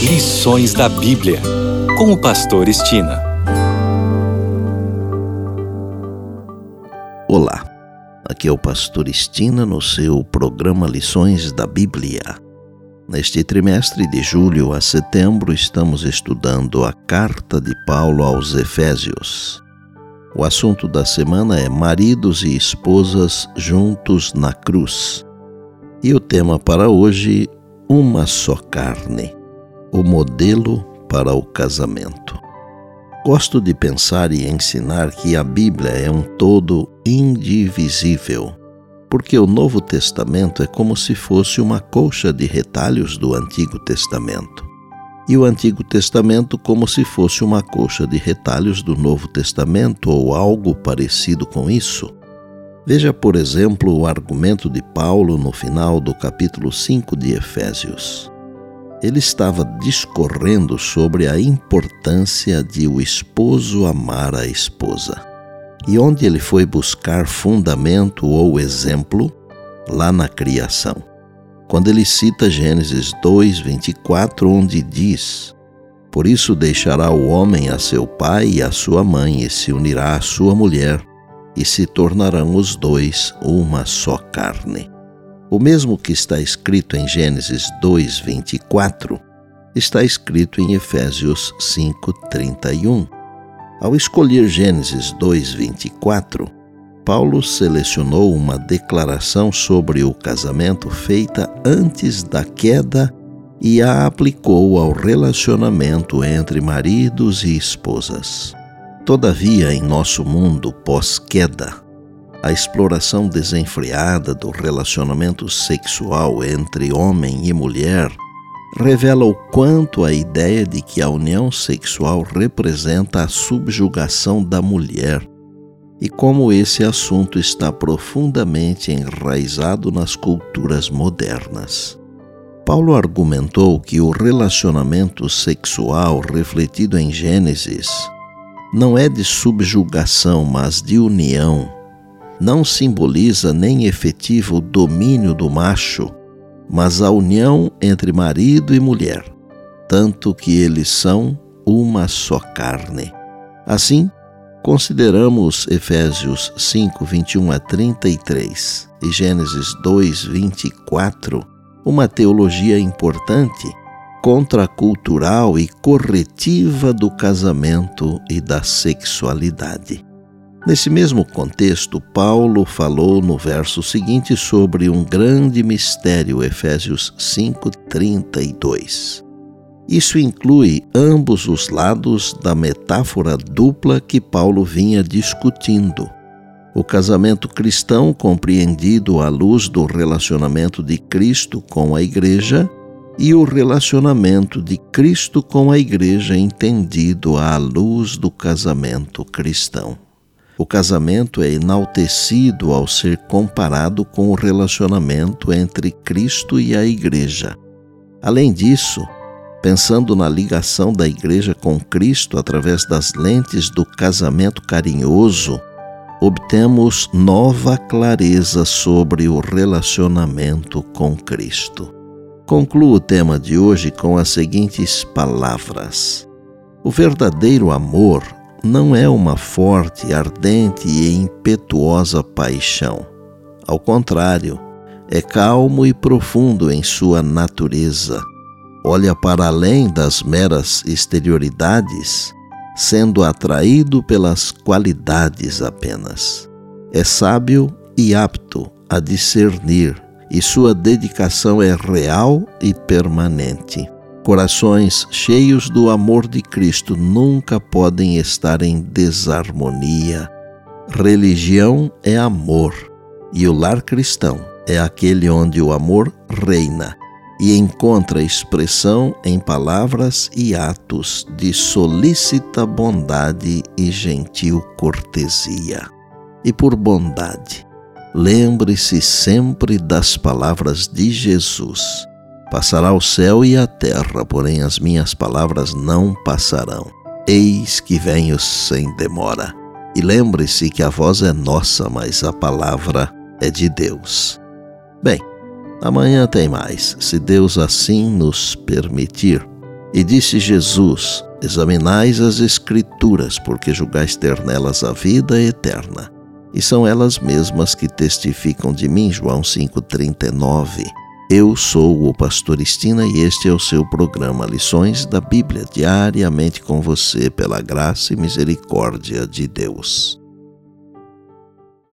Lições da Bíblia, com o pastor Estina. Olá, aqui é o pastor Estina no seu programa Lições da Bíblia. Neste trimestre de julho a setembro estamos estudando a carta de Paulo aos Efésios. O assunto da semana é maridos e esposas juntos na cruz. E o tema para hoje, uma só carne, o modelo para o casamento. Gosto de pensar e ensinar que a Bíblia é um todo indivisível, porque o Novo Testamento é como se fosse uma colcha de retalhos do Antigo Testamento, e o Antigo Testamento como se fosse uma colcha de retalhos do Novo Testamento ou algo parecido com isso. Veja, por exemplo, o argumento de Paulo no final do capítulo 5 de Efésios. Ele estava discorrendo sobre a importância de o esposo amar a esposa. E onde ele foi buscar fundamento ou exemplo? Lá na criação. Quando ele cita Gênesis 2:24, onde diz: "Por isso deixará o homem a seu pai e a sua mãe, e se unirá à sua mulher, e se tornarão os dois uma só carne." O mesmo que está escrito em Gênesis 2:24, está escrito em Efésios 5:31. Ao escolher Gênesis 2:24, Paulo selecionou uma declaração sobre o casamento feita antes da queda e a aplicou ao relacionamento entre maridos e esposas. Todavia, em nosso mundo pós-queda, a exploração desenfreada do relacionamento sexual entre homem e mulher revela o quanto a ideia de que a união sexual representa a subjugação da mulher e como esse assunto está profundamente enraizado nas culturas modernas. Paulo argumentou que o relacionamento sexual refletido em Gênesis não é de subjugação, mas de união. Não simboliza nem efetivo domínio do macho, mas a união entre marido e mulher, tanto que eles são uma só carne. Assim, consideramos Efésios 5:21-33 e Gênesis 2:24 uma teologia importante, contracultural e corretiva do casamento e da sexualidade. Nesse mesmo contexto, Paulo falou no verso seguinte sobre um grande mistério, Efésios 5:32. Isso inclui ambos os lados da metáfora dupla que Paulo vinha discutindo. O casamento cristão compreendido à luz do relacionamento de Cristo com a Igreja e o relacionamento de Cristo com a Igreja entendido à luz do casamento cristão. O casamento é enaltecido ao ser comparado com o relacionamento entre Cristo e a Igreja. Além disso, pensando na ligação da Igreja com Cristo através das lentes do casamento carinhoso, obtemos nova clareza sobre o relacionamento com Cristo. Concluo o tema de hoje com as seguintes palavras: o verdadeiro amor não é uma forte, ardente e impetuosa paixão. Ao contrário, é calmo e profundo em sua natureza. Olha para além das meras exterioridades, sendo atraído pelas qualidades apenas. É sábio e apto a discernir, e sua dedicação é real e permanente. Corações cheios do amor de Cristo nunca podem estar em desarmonia. Religião é amor, e o lar cristão é aquele onde o amor reina e encontra expressão em palavras e atos de solícita bondade e gentil cortesia. E por bondade, lembre-se sempre das palavras de Jesus: "Passará o céu e a terra, porém as minhas palavras não passarão. Eis que venho sem demora." E lembre-se que a voz é nossa, mas a palavra é de Deus. Bem, amanhã tem mais, se Deus assim nos permitir. E disse Jesus: examinais as Escrituras, porque julgais ter nelas a vida eterna. E são elas mesmas que testificam de mim. João 5,39. Eu sou o pastor Estina e este é o seu programa Lições da Bíblia, diariamente com você, pela graça e misericórdia de Deus.